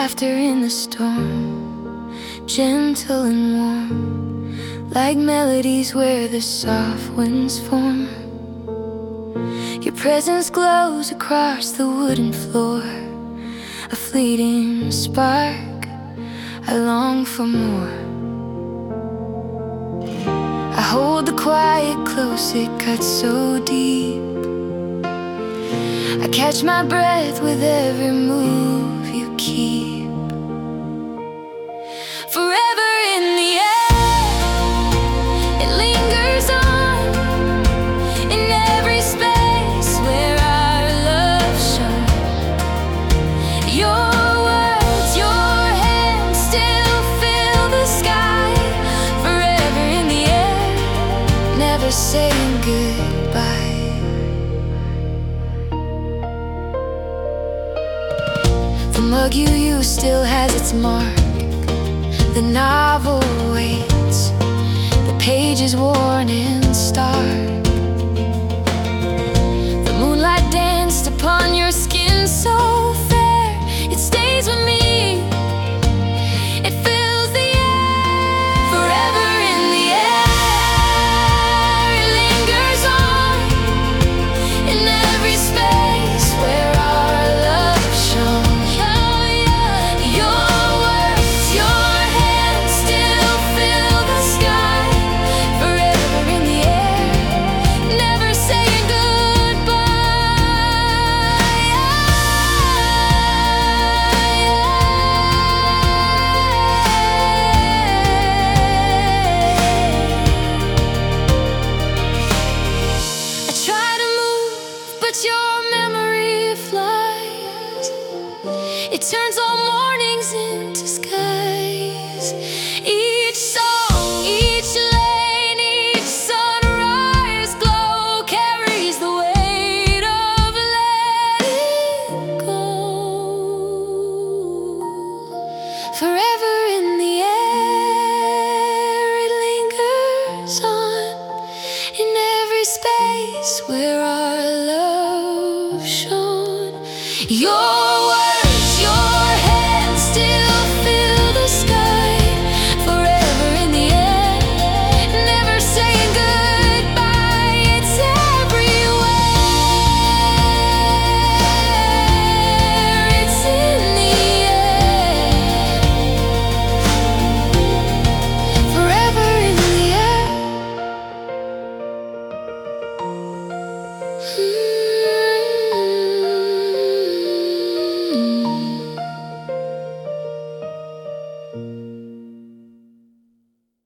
laughter in the storm, gentle and warm, like melodies where the soft winds form. Your presence glows across the wooden floor, a fleeting spark, I long for more. I hold the quiet close, it cuts so deep. I catch my breath with every move you keep. Forever in the air, it lingers on, in every space where our love shone. Your words, your hands still fill the sky. Forever in the air, never saying goodbye. The mug you use still has its mark. The novel waits, the pages worn and starred. The moonlight danced upon your skin so